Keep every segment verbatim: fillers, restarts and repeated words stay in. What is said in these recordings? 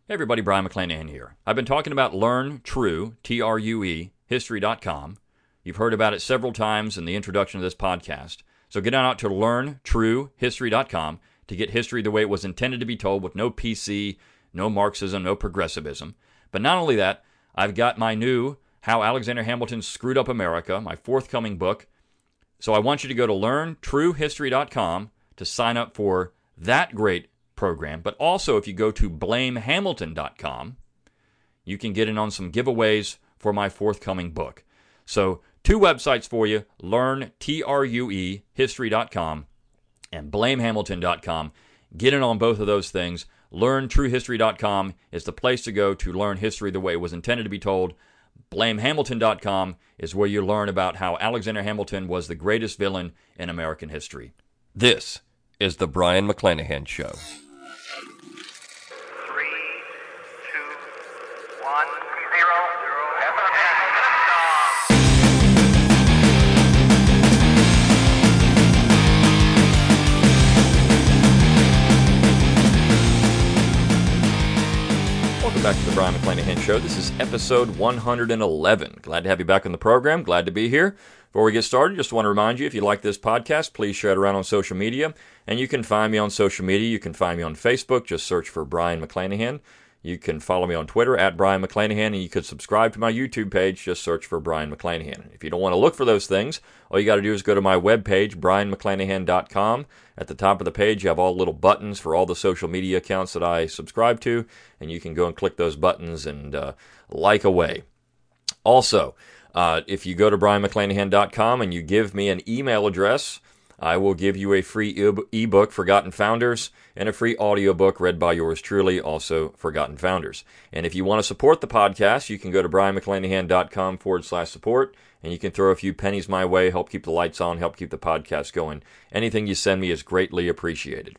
Hey everybody, Brian McClanahan here. I've been talking about Learn True, T R U E, history dot com. You've heard about it several times in the introduction to this podcast. So get on out to learn true history dot com to get history the way it was intended to be told, with no P C, no Marxism, no progressivism. But not only that, I've got my new How Alexander Hamilton Screwed Up America, my forthcoming book. So I want you to go to learn true history dot com to sign up for that great program. But also, if you go to blame hamilton dot com, you can get in on some giveaways for my forthcoming book. So two websites for you, learn true history dot com and blame hamilton dot com. Get in on both of those things. learn true history dot com is the place to go to learn history the way it was intended to be told. blame hamilton dot com is where you learn about how Alexander Hamilton was the greatest villain in American history. This is the Brian McClanahan Show. One, zero, zero, Welcome back to the Brian McClanahan Show. This is episode one hundred eleven. Glad to have you back on the program. Glad to be here. Before we get started, just want to remind you, if you like this podcast, please share it around on social media. And you can find me on social media. You can find me on Facebook. Just search for Brian McClanahan. You can follow me on Twitter at Brian McClanahan, and you could subscribe to my YouTube page. Just search for Brian McClanahan. If you don't want to look for those things, all you got to do is go to my webpage, brian mcclanahan dot com. At the top of the page, you have all little buttons for all the social media accounts that I subscribe to, and you can go and click those buttons and uh, like away. Also, uh, if you go to brian mcclanahan dot com and you give me an email address, I will give you a free ebook, Forgotten Founders, and a free audiobook read by yours truly, also Forgotten Founders. And if you want to support the podcast, you can go to brian mcclanahan dot com forward slash support, and you can throw a few pennies my way, help keep the lights on, help keep the podcast going. Anything you send me is greatly appreciated.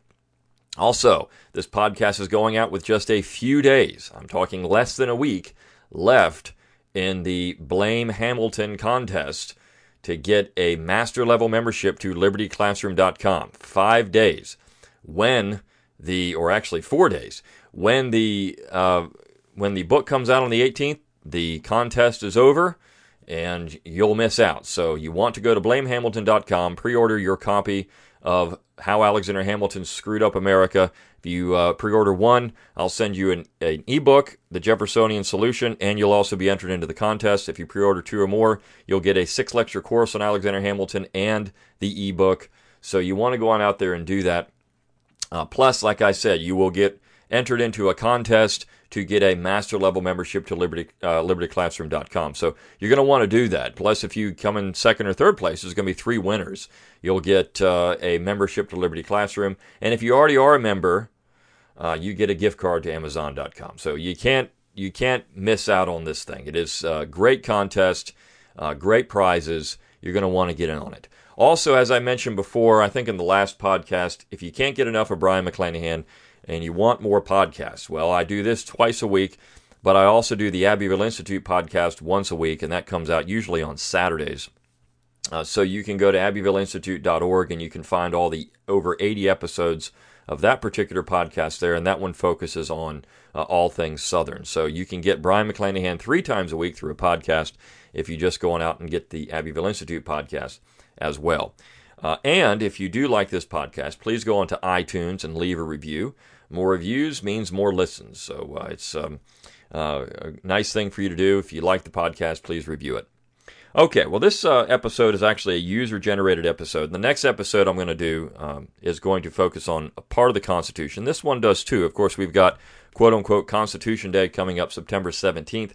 Also, this podcast is going out with just a few days, I'm talking less than a week, left in the Blame Hamilton contest to get a master level membership to liberty classroom dot com. Five days. When the, or actually four days, when the uh, when the book comes out on the eighteenth, the contest is over and you'll miss out. So you want to go to blame hamilton dot com, pre-order your copy of How Alexander Hamilton Screwed Up America. If you uh, pre-order one, I'll send you an, an ebook, The Jeffersonian Solution, and you'll also be entered into the contest. If you pre-order two or more, you'll get a six-lecture course on Alexander Hamilton and the ebook. So you want to go on out there and do that. Uh, plus, like I said, you will get entered into a contest to get a master-level membership to liberty uh, liberty classroom dot com. So you're going to want to do that. Plus, if you come in second or third place, there's going to be three winners. You'll get uh, a membership to Liberty Classroom. And if you already are a member, uh, you get a gift card to amazon dot com. So you can't you can't miss out on this thing. It is a great contest, uh, great prizes. You're going to want to get in on it. Also, as I mentioned before, I think in the last podcast, if you can't get enough of Brian McClanahan and you want more podcasts, well, I do this twice a week, but I also do the Abbeville Institute podcast once a week, and that comes out usually on Saturdays. Uh, so you can go to abbeville institute dot org and you can find all the over eighty episodes of that particular podcast there, and that one focuses on uh, all things Southern. So you can get Brian McClanahan three times a week through a podcast if you just go on out and get the Abbeville Institute podcast as well. Uh, and if you do like this podcast, please go onto iTunes and leave a review. More reviews means more listens, so uh, it's um, uh, a nice thing for you to do. If you like the podcast, please review it. Okay, well, this uh, episode is actually a user-generated episode. The next episode I'm going to do um, is going to focus on a part of the Constitution. This one does too. Of course, we've got quote-unquote Constitution Day coming up September seventeenth,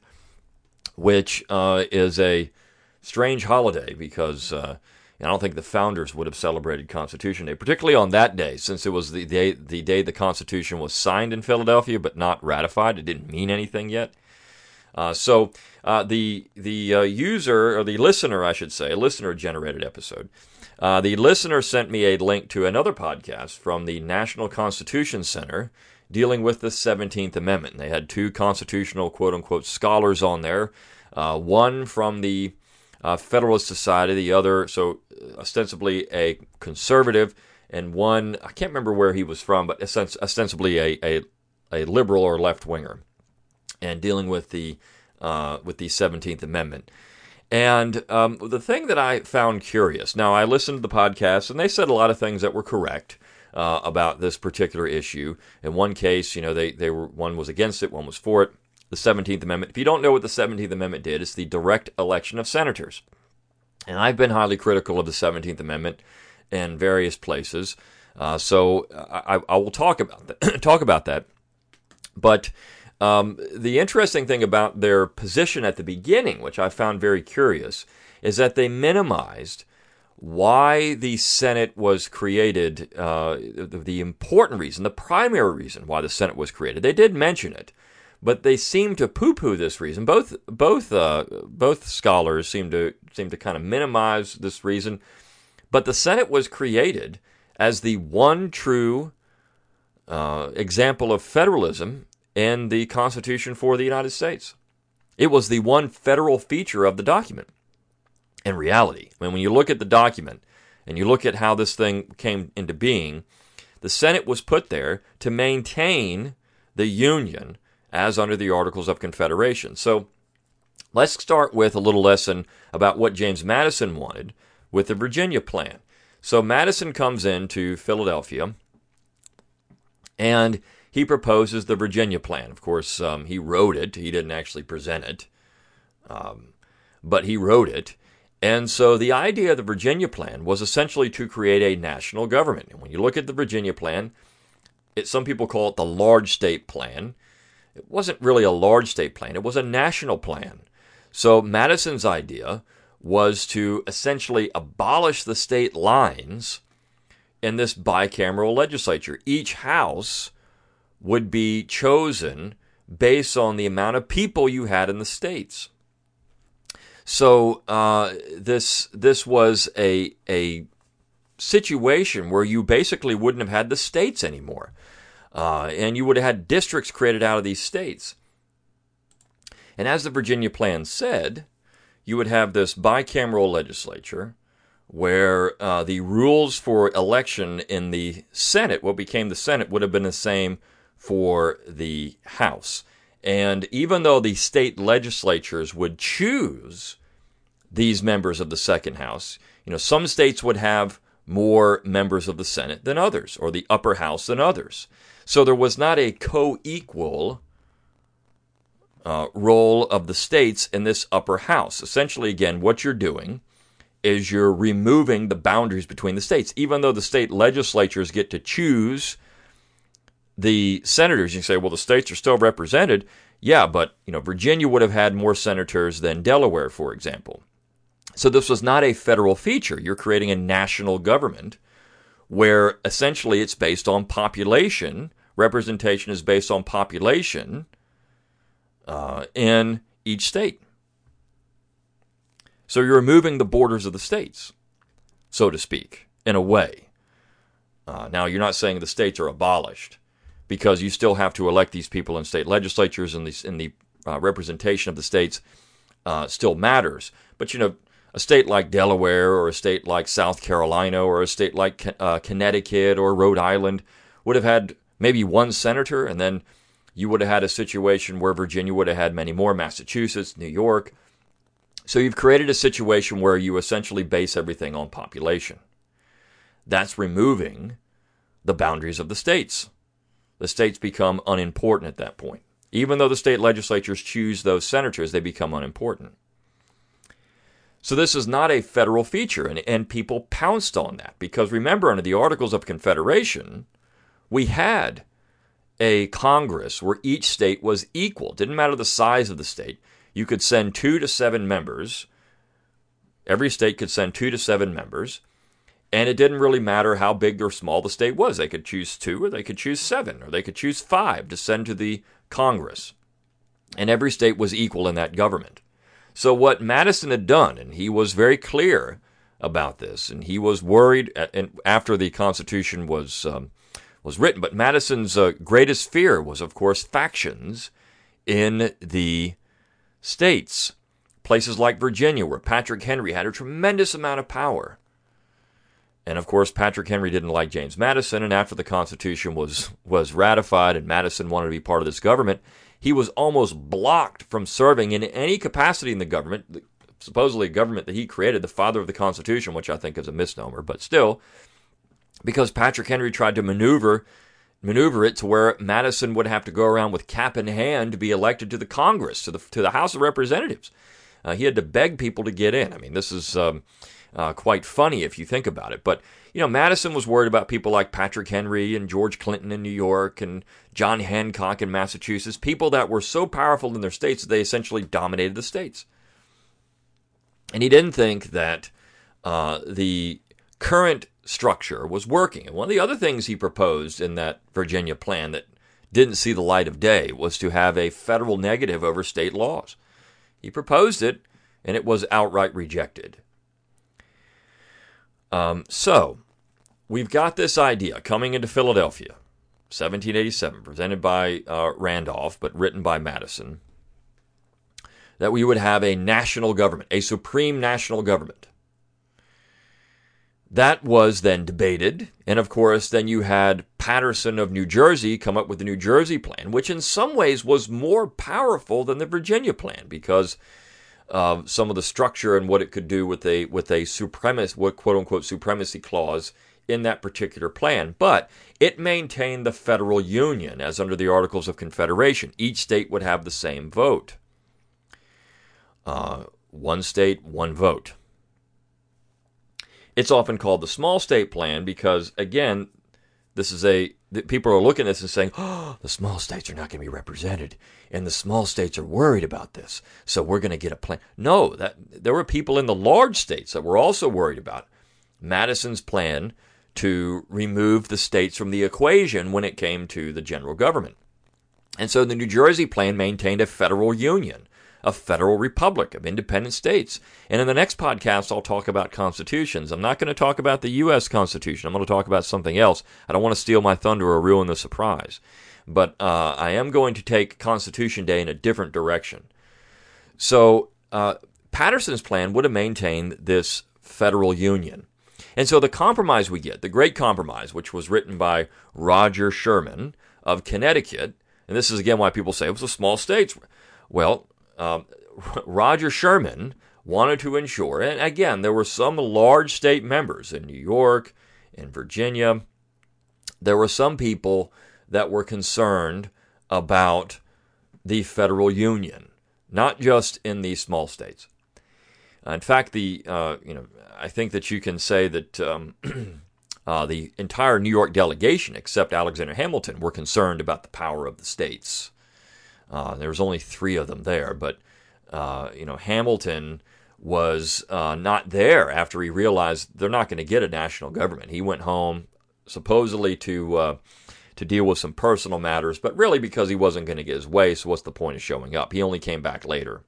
which uh, is a strange holiday because uh, I don't think the founders would have celebrated Constitution Day, particularly on that day, since it was the day the day the Constitution was signed in Philadelphia but not ratified. It didn't mean anything yet. Uh, so uh, the the uh, user, or the listener, I should say, a listener-generated episode, uh, the listener sent me a link to another podcast from the National Constitution Center dealing with the seventeenth Amendment. They had two constitutional, quote-unquote, scholars on there, uh, one from the uh, Federalist Society, the other, so ostensibly a conservative, and one, I can't remember where he was from, but ostensibly a, a a liberal or left-winger, and dealing with the uh, with the seventeenth Amendment. And um, the thing that I found curious, now I listened to the podcast, and they said a lot of things that were correct uh, about this particular issue. In one case, you know, they, they were one was against it, one was for it. The seventeenth Amendment. If you don't know what the seventeenth Amendment did, it's the direct election of senators. And I've been highly critical of the seventeenth Amendment in various places, uh, so I, I will talk about that. talk about that. But Um, the interesting thing about their position at the beginning, which I found very curious, is that they minimized why the Senate was created, uh, the, the important reason, the primary reason why the Senate was created. They did mention it, but they seem to poo-poo this reason. Both both uh, both scholars seem to seem to kind of minimize this reason. But the Senate was created as the one true uh, example of federalism in the Constitution for the United States. It was the one federal feature of the document. In reality, I mean, when you look at the document and you look at how this thing came into being, the Senate was put there to maintain the Union as under the Articles of Confederation. So let's start with a little lesson about what James Madison wanted with the Virginia Plan. So Madison comes into Philadelphia, and he proposes the Virginia Plan. Of course, um, he wrote it. He didn't actually present it, um, but he wrote it. And so the idea of the Virginia Plan was essentially to create a national government. And when you look at the Virginia Plan, it, some people call it the large state plan. It wasn't really a large state plan. It was a national plan. So Madison's idea was to essentially abolish the state lines in this bicameral legislature. Each house would be chosen based on the amount of people you had in the states. So uh, this this was a a situation where you basically wouldn't have had the states anymore, uh, and you would have had districts created out of these states. And as the Virginia Plan said, you would have this bicameral legislature where uh, the rules for election in the Senate, what became the Senate, would have been the same for the House. And even though the state legislatures would choose these members of the second house, you know, some states would have more members of the Senate than others, or the upper house than others. So there was not a co-equal uh, role of the states in this upper house. Essentially, again, what you're doing is you're removing the boundaries between the states. Even though the state legislatures get to choose the senators, you say, well, the states are still represented. Yeah, but you know, Virginia would have had more senators than Delaware, for example. So this was not a federal feature. You're creating a national government where essentially it's based on population. Representation is based on population uh, in each state. So you're removing the borders of the states, so to speak, in a way. Uh, now, you're not saying the states are abolished, because you still have to elect these people in state legislatures, and the, and the uh, representation of the states uh, still matters. But, you know, a state like Delaware, or a state like South Carolina, or a state like uh, Connecticut or Rhode Island would have had maybe one senator, and then you would have had a situation where Virginia would have had many more, Massachusetts, New York. So you've created a situation where you essentially base everything on population. That's removing the boundaries of the states. The states become unimportant at that point. Even though the state legislatures choose those senators, they become unimportant. So this is not a federal feature, and, and people pounced on that. Because remember, under the Articles of Confederation, we had a Congress where each state was equal. It didn't matter the size of the state. You could send two to seven members. Every state could send two to seven members. And it didn't really matter how big or small the state was. They could choose two, or they could choose seven, or they could choose five to send to the Congress. And every state was equal in that government. So what Madison had done, and he was very clear about this, and he was worried after the Constitution was um, was written, but Madison's uh, greatest fear was, of course, factions in the states. Places like Virginia, where Patrick Henry had a tremendous amount of power. And of course, Patrick Henry didn't like James Madison, and after the Constitution was, was ratified and Madison wanted to be part of this government, he was almost blocked from serving in any capacity in the government, supposedly a government that he created, the father of the Constitution, which I think is a misnomer, but still, because Patrick Henry tried to maneuver maneuver it to where Madison would have to go around with cap in hand to be elected to the Congress, to the to the House of Representatives. Uh, he had to beg people to get in. I mean, this is um, uh, quite funny if you think about it. But, you know, Madison was worried about people like Patrick Henry and George Clinton in New York and John Hancock in Massachusetts, people that were so powerful in their states that they essentially dominated the states. And he didn't think that uh, the current structure was working. And one of the other things he proposed in that Virginia plan that didn't see the light of day was to have a federal negative over state laws. He proposed it, and it was outright rejected. Um, so, we've got this idea coming into Philadelphia, seventeen eighty-seven, presented by uh, Randolph, but written by Madison, that we would have a national government, a supreme national government. That was then debated, and of course, then you had Patterson of New Jersey come up with the New Jersey plan, which in some ways was more powerful than the Virginia plan because of some of the structure and what it could do with a with a supremacy, what quote unquote supremacy clause in that particular plan. But it maintained the federal union as under the Articles of Confederation. Each state would have the same vote. Uh, one state, one vote. It's often called the small state plan because, again, this is a people are looking at this and saying, oh, the small states are not going to be represented, and the small states are worried about this, so we're going to get a plan. No, that there were people in the large states that were also worried about Madison's plan to remove the states from the equation when it came to the general government. And so the New Jersey plan maintained a federal union, a federal republic of independent states. And in the next podcast, I'll talk about constitutions. I'm not going to talk about the U S Constitution. I'm going to talk about something else. I don't want to steal my thunder or ruin the surprise. But uh, I am going to take Constitution Day in a different direction. So uh, Patterson's plan would have maintained this federal union. And so the compromise we get, the Great Compromise, which was written by Roger Sherman of Connecticut, and this is again why people say it was a small state. Well, Um, Roger Sherman wanted to ensure, and again, there were some large state members in New York, in Virginia. There were some people that were concerned about the federal union, not just in these small states. In fact, the uh, you know, I think that you can say that um, uh, the entire New York delegation, except Alexander Hamilton, were concerned about the power of the states. Uh, there was only three of them there, but uh, you know Hamilton was uh, not there after he realized they're not going to get a national government. He went home supposedly to uh, to deal with some personal matters, but really because he wasn't going to get his way. So what's the point of showing up? He only came back later.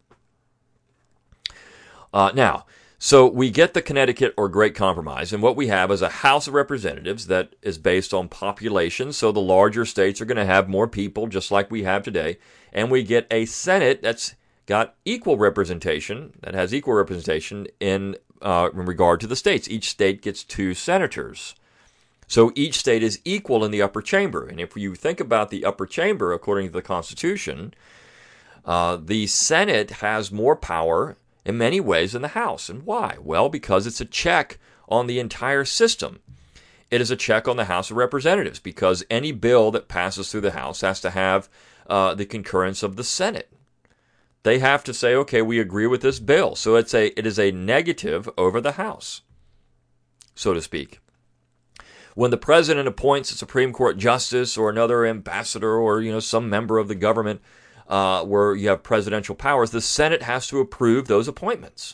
Uh, now, so we get the Connecticut or Great Compromise, and what we have is a House of Representatives that is based on population, so the larger states are going to have more people, just like we have today, and we get a Senate that's got equal representation, that has equal representation in, uh, in regard to the states. Each state gets two senators. So each state is equal in the upper chamber, and if you think about the upper chamber, according to the Constitution, uh, the Senate has more power in many ways in the House. And why? Well, because it's a check on the entire system. It is a check on the House of Representatives because any bill that passes through the House has to have uh, the concurrence of the Senate. They have to say, okay, we agree with this bill. So it's a it is a negative over the House, so to speak. When the president appoints a Supreme Court justice or another ambassador or you know some member of the government, Uh, where you have presidential powers, the Senate has to approve those appointments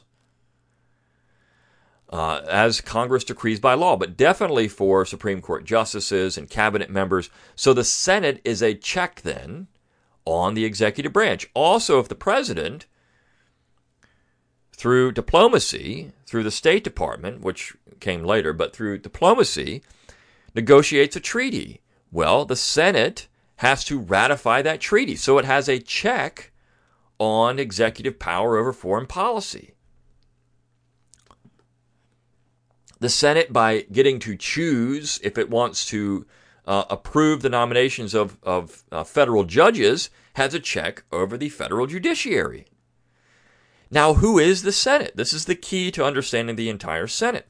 uh, as Congress decrees by law, but definitely for Supreme Court justices and cabinet members. So the Senate is a check then on the executive branch. Also, if the president, through diplomacy, through the State Department, which came later, but through diplomacy, negotiates a treaty, well, the Senate has to ratify that treaty. So it has a check on executive power over foreign policy. the Senate, by getting to choose if it wants to uh, approve the nominations of, of uh, federal judges, has a check over the federal judiciary. Now, who is the Senate? This is the key to understanding the entire Senate.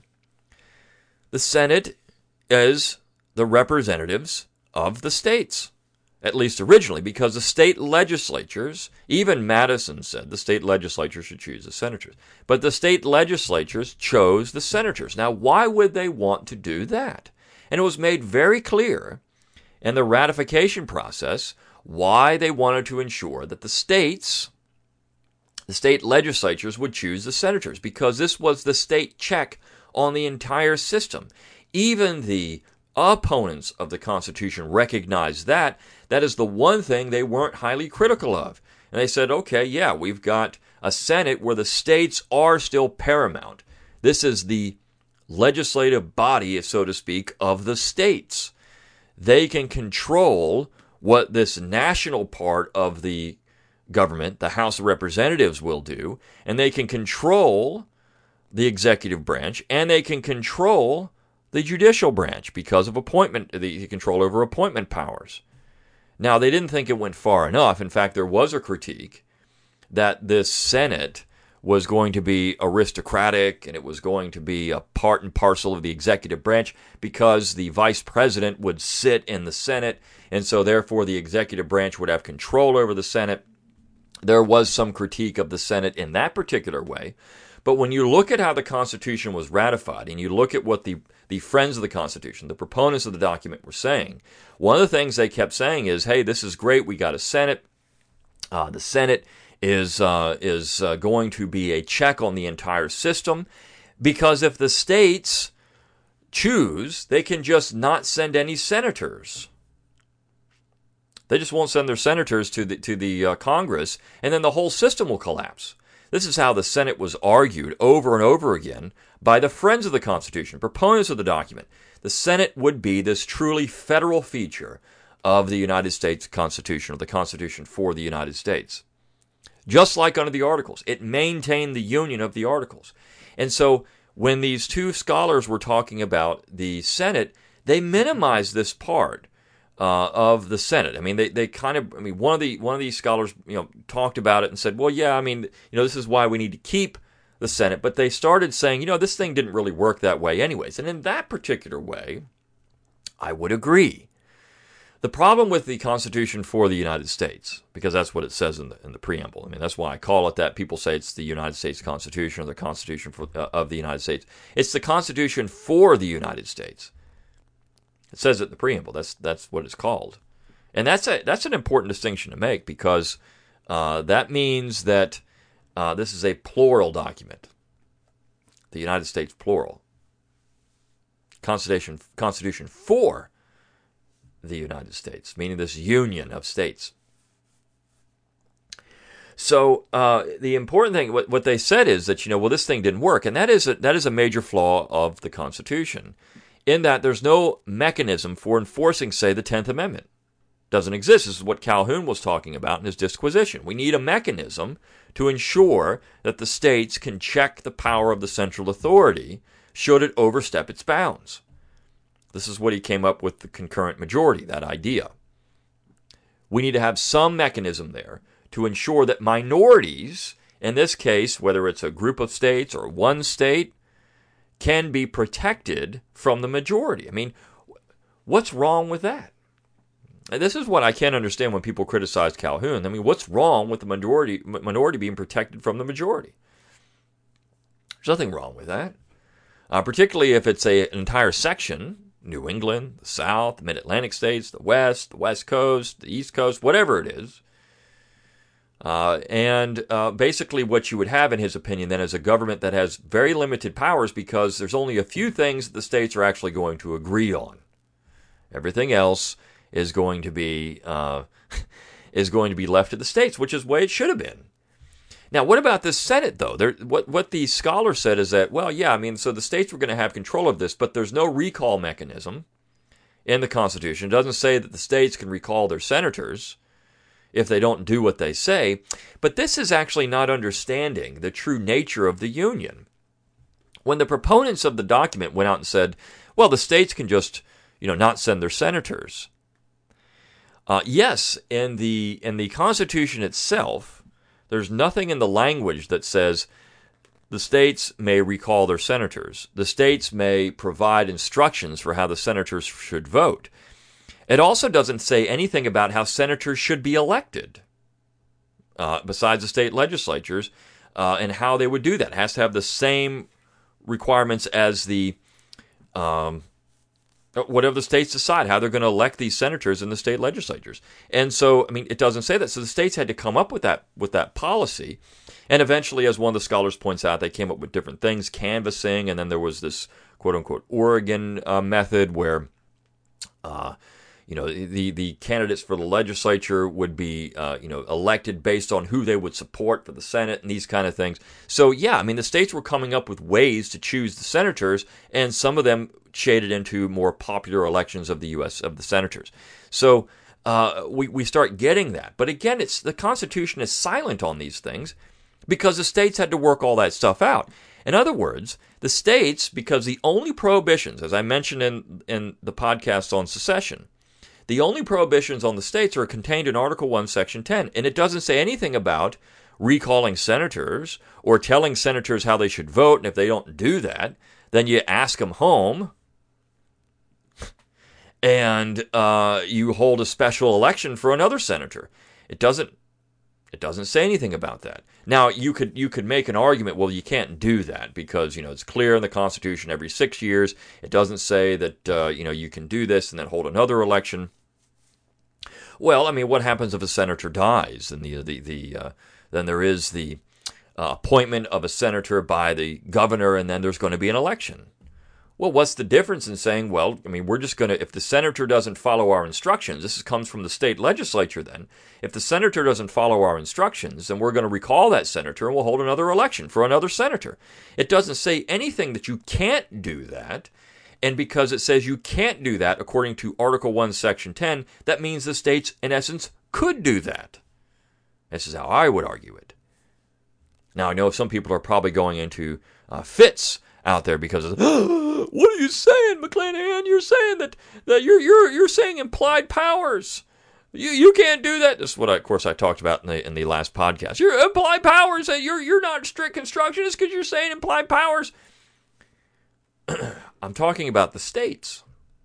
The Senate is the representatives of the states, at least originally, because the state legislatures, even Madison said the state legislature should choose the senators, but the state legislatures chose the senators. Now, why would they want to do that? And it was made very clear in the ratification process why they wanted to ensure that the states, the state legislatures would choose the senators, because this was the state check on the entire system. Even the opponents of the Constitution recognized that. That is the one thing they weren't highly critical of. And they said, okay, yeah, we've got a Senate where the states are still paramount. This is the legislative body, so to speak, of the states. They can control what this national part of the government, the House of Representatives, will do, and they can control the executive branch, and they can control the judicial branch because of appointment, the control over appointment powers. Now, they didn't think it went far enough. In fact, there was a critique that this Senate was going to be aristocratic and it was going to be a part and parcel of the executive branch because the vice president would sit in the Senate, and so therefore the executive branch would have control over the Senate. There was some critique of the Senate in that particular way. But when you look at how the Constitution was ratified, and you look at what the, the friends of the Constitution, the proponents of the document, were saying, one of the things they kept saying is, hey, this is great, we got a Senate. Uh, the Senate is, uh, is uh, going to be a check on the entire system, because if the states choose, they can just not send any senators. They just won't send their senators to the, to the uh, Congress, and then the whole system will collapse. This is how the Senate was argued over and over again by the friends of the Constitution, proponents of the document. The Senate would be this truly federal feature of the United States Constitution, or the Constitution for the United States. Just like under the Articles, it maintained the union of the Articles. And so when these two scholars were talking about the Senate, they minimized this part Uh, of the Senate. I mean, they, they kind of, I mean, one of the one of these scholars, you know, talked about it and said, well, yeah, I mean, you know, this is why we need to keep the Senate. But they started saying, you know, this thing didn't really work that way anyways. And in that particular way, I would agree. The problem with the Constitution for the United States, because that's what it says in the in the preamble. I mean, that's why I call it that. People say it's the United States Constitution or the Constitution for, uh, of the United States. It's the Constitution for the United States. It says it in the preamble. That's that's what it's called, and that's a that's an important distinction to make, because uh, that means that uh, this is a plural document. The United States plural. Constitution Constitution for the United States, meaning this union of states. So uh, the important thing, what, what they said is that, you know, well, this thing didn't work, and that is a, that is a major flaw of the Constitution, in that there's no mechanism for enforcing, say, the tenth Amendment. Doesn't exist. This is what Calhoun was talking about in his disquisition. We need a mechanism to ensure that the states can check the power of the central authority should it overstep its bounds. This is what he came up with, the concurrent majority, that idea. We need to have some mechanism there to ensure that minorities, in this case, whether it's a group of states or one state, can be protected from the majority. I mean, what's wrong with that? And this is what I can't understand when people criticize Calhoun. I mean, what's wrong with the minority minority being protected from the majority? There's nothing wrong with that. Uh, particularly if it's a, an entire section, New England, the South, the Mid-Atlantic states, the West, the West Coast, the East Coast, whatever it is. Uh, and uh, basically what you would have, in his opinion, then, is a government that has very limited powers, because there's only a few things that the states are actually going to agree on. Everything else is going to be uh, is going to be left to the states, which is the way it should have been. Now, what about this Senate, though? There, what what the scholar said is that, well, yeah, I mean, so the states were going to have control of this, but there's no recall mechanism in the Constitution. It doesn't say that the states can recall their senators if they don't do what they say. But this is actually not understanding the true nature of the Union. When the proponents of the document went out and said, well, the states can just, you know, not send their senators. Uh, yes, in the in the Constitution itself, there's nothing in the language that says the states may recall their senators. The states may provide instructions for how the senators should vote. It also doesn't say anything about how senators should be elected, uh, besides the state legislatures, uh, and how they would do that. It has to have the same requirements as the um, whatever the states decide, how they're going to elect these senators in the state legislatures. And so, I mean, it doesn't say that. So the states had to come up with that with that policy. And eventually, as one of the scholars points out, they came up with different things, canvassing, and then there was this quote-unquote Oregon uh, method where, uh, you know, the, the candidates for the legislature would be, uh, you know, elected based on who they would support for the Senate and these kind of things. So, yeah, I mean, the states were coming up with ways to choose the senators, and some of them shaded into more popular elections of the U S, of the senators. So uh, we, we start getting that. But again, it's the Constitution is silent on these things because the states had to work all that stuff out. In other words, the states, because the only prohibitions, as I mentioned in, in the podcast on secession, the only prohibitions on the states are contained in Article one, Section ten, and it doesn't say anything about recalling senators or telling senators how they should vote, and if they don't do that, then you ask them home, and uh, you hold a special election for another senator. It doesn't. It doesn't say anything about that. Now, you could you could make an argument. Well, you can't do that because you know it's clear in the Constitution. Every six years, it doesn't say that uh, you know you can do this and then hold another election. Well, I mean, what happens if a senator dies? And the the the uh, then there is the uh, appointment of a senator by the governor, and then there's going to be an election. Well, what's the difference in saying, well, I mean, we're just going to, if the senator doesn't follow our instructions, this comes from the state legislature then, if the senator doesn't follow our instructions, then we're going to recall that senator and we'll hold another election for another senator. It doesn't say anything that you can't do that, and because it says you can't do that according to Article one, Section ten, that means the states, in essence, could do that. This is how I would argue it. Now, I know some people are probably going into uh, fits out there because of, oh, what are you saying, McClanahan? You're saying that, that you're you're you're saying implied powers. You you can't do that. This is what I, of course I talked about in the in the last podcast. Your implied powers. You're you're not strict constructionists because you're saying implied powers. I'm talking about the states.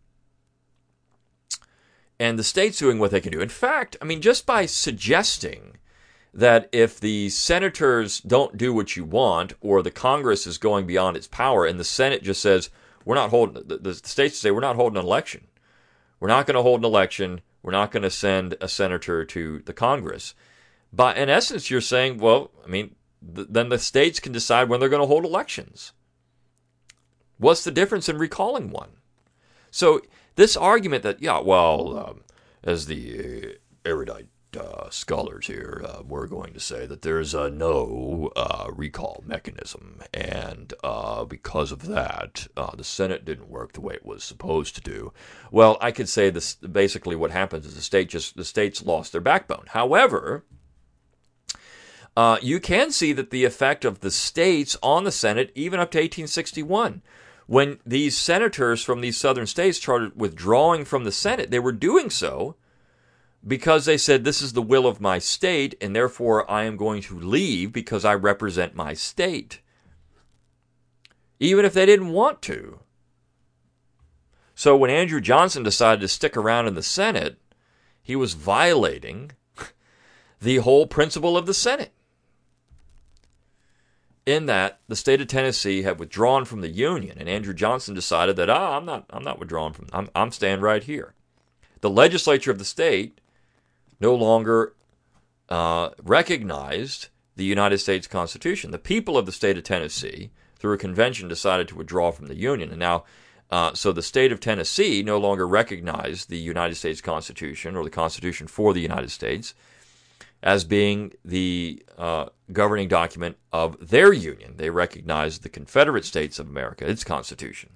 And the states doing what they can do. In fact, I mean, just by suggesting that if the senators don't do what you want, or the Congress is going beyond its power, and the Senate just says, we're not holding, the, the states say, we're not holding an election. We're not going to hold an election. We're not going to send a senator to the Congress. But in essence, you're saying, well, I mean, th- then the states can decide when they're going to hold elections. What's the difference in recalling one? So this argument that, yeah, well, um, as the uh, erudite Uh, scholars here, uh, we're going to say that there's uh, no uh, recall mechanism, and uh, because of that, uh, the Senate didn't work the way it was supposed to do. Well, I could say this. Basically, what happens is the state just the states lost their backbone. However, uh, you can see that the effect of the states on the Senate, even up to eighteen sixty-one. When these senators from these southern states started withdrawing from the Senate, they were doing so because they said, this is the will of my state, and therefore I am going to leave because I represent my state. Even if they didn't want to. So when Andrew Johnson decided to stick around in the Senate, he was violating the whole principle of the Senate. In that the state of Tennessee had withdrawn from the Union, and Andrew Johnson decided that, ah, I'm not, I'm not withdrawing from, I'm, I'm staying right here. The legislature of the state no longer uh, recognized the United States Constitution. The people of the state of Tennessee, through a convention, decided to withdraw from the Union. And now, uh, so the state of Tennessee no longer recognized the United States Constitution, or the Constitution for the United States, as being the uh, governing document of their union. They recognized the Confederate States of America, its Constitution.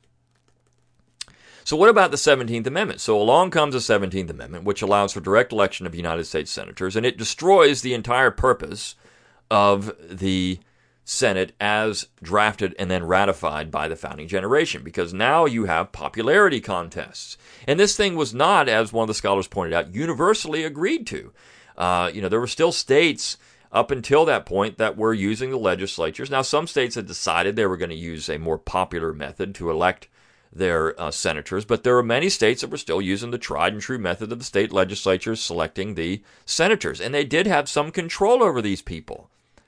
So what about the seventeenth Amendment? So along comes the seventeenth Amendment, which allows for direct election of United States senators, and it destroys the entire purpose of the Senate as drafted and then ratified by the founding generation, because now you have popularity contests. And this thing was not, as one of the scholars pointed out, universally agreed to. Uh, you know, there were still states up until that point that were using the legislatures. Now, some states had decided they were going to use a more popular method to elect their uh, senators, but there were many states that were still using the tried and true method of the state legislatures selecting the senators, and they did have some control over these people.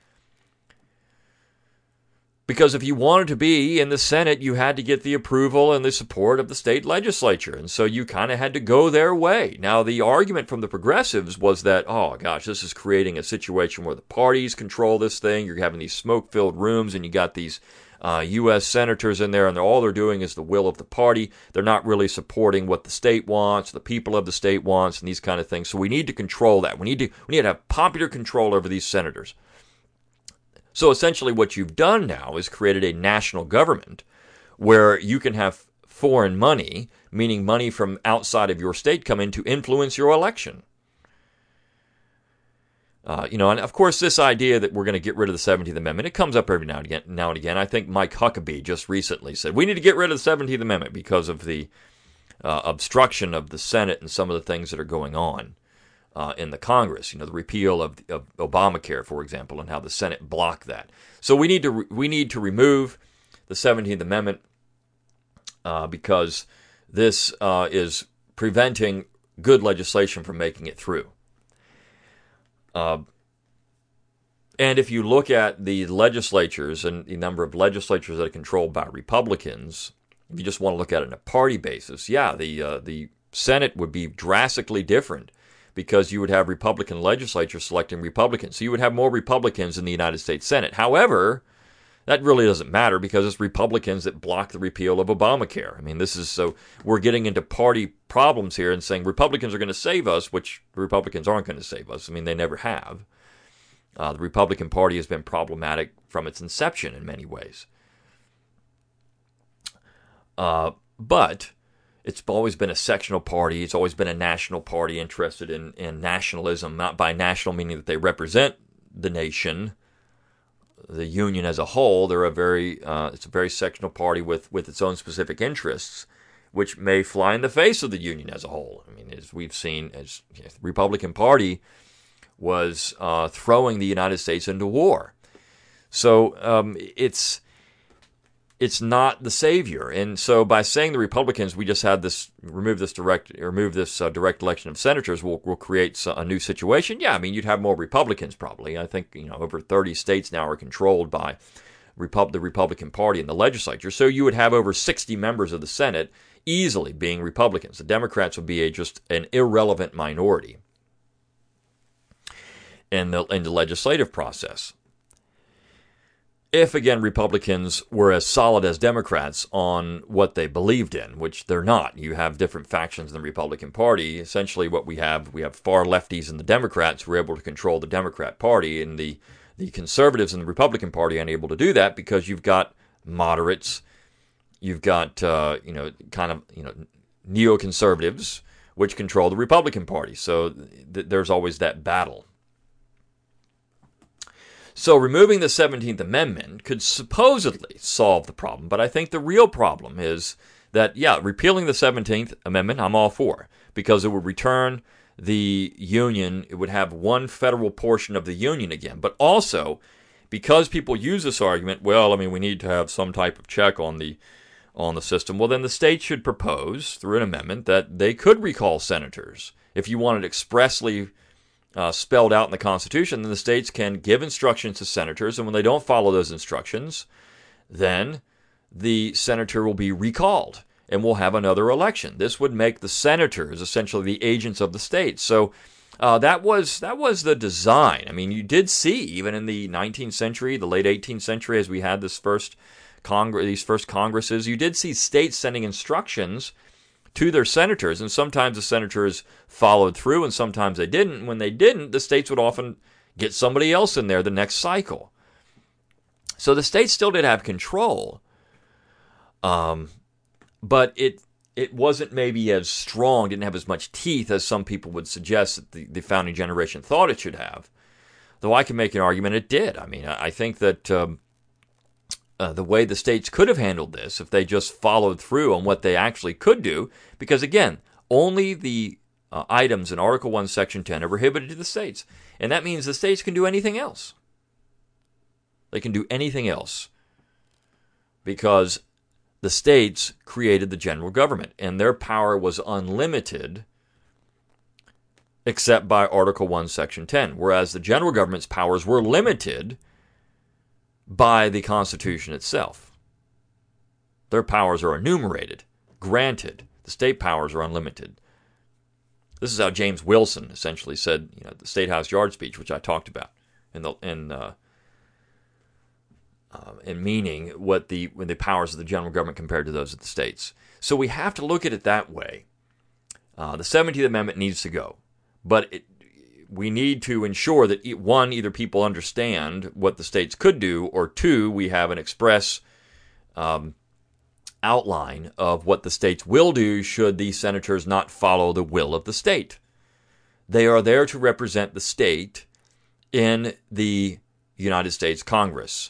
Because if you wanted to be in the Senate, you had to get the approval and the support of the state legislature, and so you kind of had to go their way. Now, the argument from the progressives was that, oh gosh, this is creating a situation where the parties control this thing. You're having these smoke-filled rooms, and you got these Uh, U S senators in there, and they're, all they're doing is the will of the party. They're not really supporting what the state wants, the people of the state wants, and these kind of things. So we need to control that. We need to we need to have popular control over these senators. So essentially what you've done now is created a national government where you can have foreign money, meaning money from outside of your state, come in to influence your election. Uh, you know, and of course, this idea that we're going to get rid of the seventeenth Amendment, it comes up every now and again. Now and again, I think Mike Huckabee just recently said we need to get rid of the seventeenth Amendment because of the uh, obstruction of the Senate and some of the things that are going on uh, in the Congress. You know, the repeal of, of Obamacare, for example, and how the Senate blocked that. So we need to re- we need to remove the seventeenth Amendment uh, because this uh, is preventing good legislation from making it through. Uh, and if you look at the legislatures and the number of legislatures that are controlled by Republicans, if you just want to look at it on a party basis, yeah, the uh, the Senate would be drastically different because you would have Republican legislatures selecting Republicans. So you would have more Republicans in the United States Senate. However, that really doesn't matter because it's Republicans that block the repeal of Obamacare. I mean, this is so we're getting into party problems here and saying Republicans are going to save us, which the Republicans aren't going to save us. I mean, they never have. Uh, the Republican Party has been problematic from its inception in many ways. Uh, but it's always been a sectional party. It's always been a national party interested in, in nationalism, not by national meaning that they represent the nation, the Union as a whole. They're a very uh, it's a very sectional party with, with its own specific interests, which may fly in the face of the Union as a whole. I mean, as we've seen, as you know, the Republican Party was uh, throwing the United States into war. So um, it's it's not the savior. And so by saying the Republicans, we just had this remove this direct remove this uh, direct election of senators, will will create a new situation. Yeah, I mean, you'd have more Republicans probably. I think you know over thirty states now are controlled by Repub- the Republican Party in the legislature. So you would have over sixty members of the Senate easily being Republicans. The Democrats would be a, just an irrelevant minority in the in the legislative process. If, again, Republicans were as solid as Democrats on what they believed in, which they're not. You have different factions in the Republican Party. Essentially what we have, we have far lefties in the Democrats who are able to control the Democrat Party, and the, the conservatives in the Republican Party are unable to do that because you've got moderates, you've got, uh, you know, kind of, you know, neoconservatives, which control the Republican Party. So th- there's always that battle. So removing the seventeenth Amendment could supposedly solve the problem, but I think the real problem is that, yeah, repealing the seventeenth Amendment, I'm all for, because it would return the Union, it would have one federal portion of the Union again, but also, because people use this argument, well, I mean, we need to have some type of check on the on the system, well, then the state should propose, through an amendment, that they could recall senators. If you wanted expressly Uh, spelled out in the Constitution, then the states can give instructions to senators, and when they don't follow those instructions, then the senator will be recalled, and we'll have another election. This would make the senators essentially the agents of the states. So uh, that was that was the design. I mean, you did see, even in the nineteenth century, the late eighteenth century, as we had this first Congress, these first Congresses, you did see states sending instructions to their senators, and sometimes the senators followed through, and sometimes they didn't. When they didn't, the states would often get somebody else in there the next cycle. So the states still did have control, um, but it it wasn't maybe as strong, didn't have as much teeth as some people would suggest that the, the founding generation thought it should have. Though I can make an argument it did. I mean, I think that um, uh, the way the states could have handled this if they just followed through on what they actually could do, because again, only the uh, items in Article one, Section ten are prohibited to the states, and that means the states can do anything else. They can do anything else because the states created the general government, and their power was unlimited except by Article one, Section ten, whereas the general government's powers were limited by the Constitution itself. Their powers are enumerated, granted. The state powers are unlimited. This is how James Wilson essentially said, you know, the State House Yard speech, which I talked about in the in uh, uh, in meaning what the when the powers of the general government compared to those of the states. So we have to look at it that way. Uh, the seventeenth Amendment needs to go, but it, we need to ensure that, one, either people understand what the states could do, or two, we have an express um, outline of what the states will do should the senators not follow the will of the state. They are there to represent the state in the United States Congress.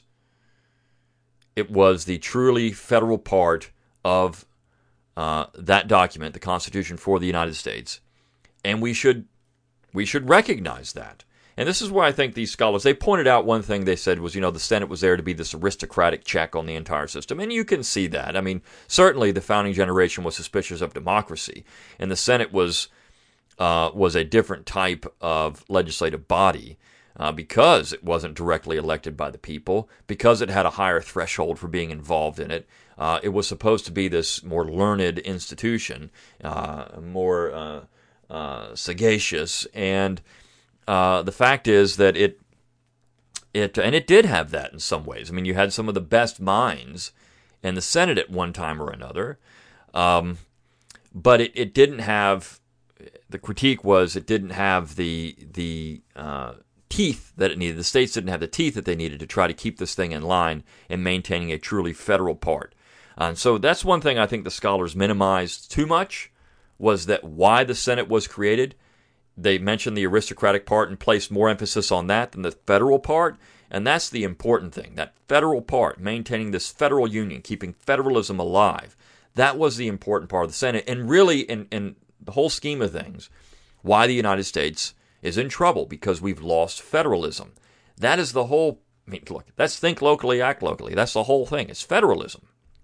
It was the truly federal part of uh, that document, the Constitution for the United States, and we should We should recognize that. And this is where I think these scholars, they pointed out one thing they said was, you know, the Senate was there to be this aristocratic check on the entire system. And you can see that. I mean, certainly the founding generation was suspicious of democracy. And the Senate was uh, was a different type of legislative body uh, because it wasn't directly elected by the people, because it had a higher threshold for being involved in it. Uh, it was supposed to be this more learned institution, uh, more Uh, Uh, sagacious, and uh, the fact is that it, it, and it did have that in some ways. I mean, you had some of the best minds in the Senate at one time or another, um, but it, it didn't have. The critique was it didn't have the the uh, teeth that it needed. The states didn't have the teeth that they needed to try to keep this thing in line and maintaining a truly federal part. Uh, and so that's one thing I think the scholars minimized too much. Was that why the Senate was created? They mentioned the aristocratic part and placed more emphasis on that than the federal part, and that's the important thing, that federal part, maintaining this federal union, keeping federalism alive. That was the important part of the Senate, and really, in, in the whole scheme of things, why the United States is in trouble, because we've lost federalism. That is the whole, I mean, look, that's think locally, act locally. That's the whole thing, it's federalism.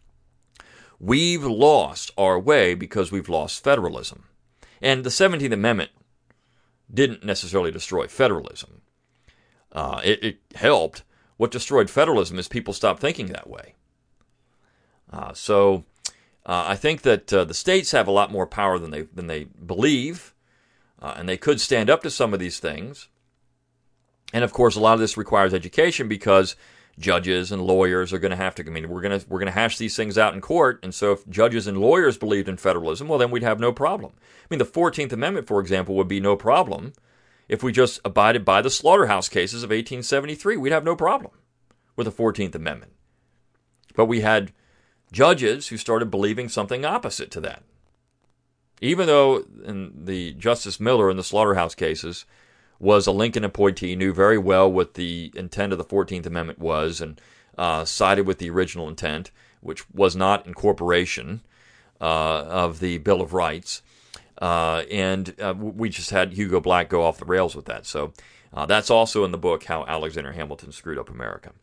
We've lost our way because we've lost federalism. And the seventeenth Amendment didn't necessarily destroy federalism. Uh, it, it helped. What destroyed federalism is people stopped thinking that way. Uh, so uh, I think that uh, the states have a lot more power than they, than they believe, uh, and they could stand up to some of these things. And of course, a lot of this requires education because judges and lawyers are going to have to, I mean, we're going to we're going to hash these things out in court, and so if judges and lawyers believed in federalism, well, then we'd have no problem. I mean, the fourteenth Amendment, for example, would be no problem if we just abided by the slaughterhouse cases of eighteen seventy-three. We'd have no problem with the fourteenth Amendment. But we had judges who started believing something opposite to that. Even though in the Justice Miller in the slaughterhouse cases was a Lincoln appointee, knew very well what the intent of the fourteenth Amendment was, and uh, sided with the original intent, which was not incorporation uh, of the Bill of Rights. Uh, and uh, we just had Hugo Black go off the rails with that. So uh, that's also in the book, How Alexander Hamilton Screwed Up America.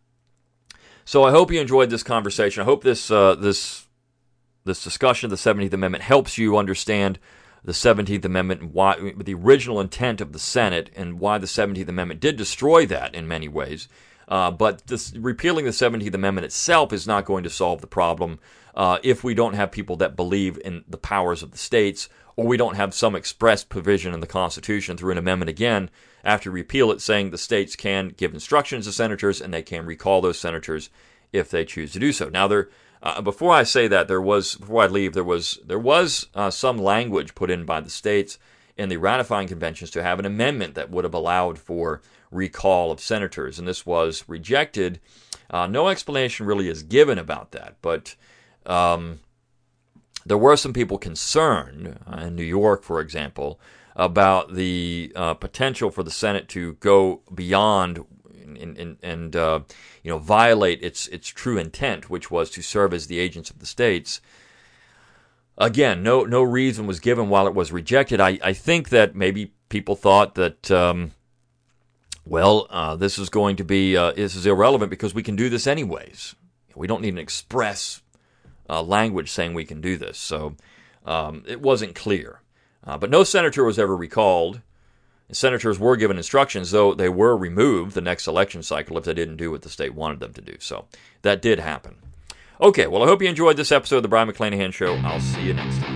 So I hope you enjoyed this conversation. I hope this uh, this this discussion of the seventeenth Amendment helps you understand the seventeenth Amendment and why the original intent of the Senate and why the seventeenth Amendment did destroy that in many ways. Uh, but this, repealing the seventeenth Amendment itself is not going to solve the problem uh, if we don't have people that believe in the powers of the states, or we don't have some express provision in the Constitution through an amendment again after repeal it saying the states can give instructions to senators and they can recall those senators if they choose to do so. Now, there, uh, before I say that, there was before I leave, there was there was uh, some language put in by the states in the ratifying conventions to have an amendment that would have allowed for recall of senators, and this was rejected. Uh, no explanation really is given about that, but um, there were some people concerned uh, in New York, for example, about the uh, potential for the Senate to go beyond and and, and uh, you know violate its its true intent, which was to serve as the agents of the states. Again, no no reason was given while it was rejected. I, I think that maybe people thought that, um, well, uh, this is going to be, uh, this is irrelevant because we can do this anyways. We don't need an express uh, language saying we can do this. So um, it wasn't clear. Uh, but no senator was ever recalled. Senators were given instructions, though they were removed the next election cycle if they didn't do what the state wanted them to do. So that did happen. Okay, well, I hope you enjoyed this episode of the Brion McClanahan Show. I'll see you next time.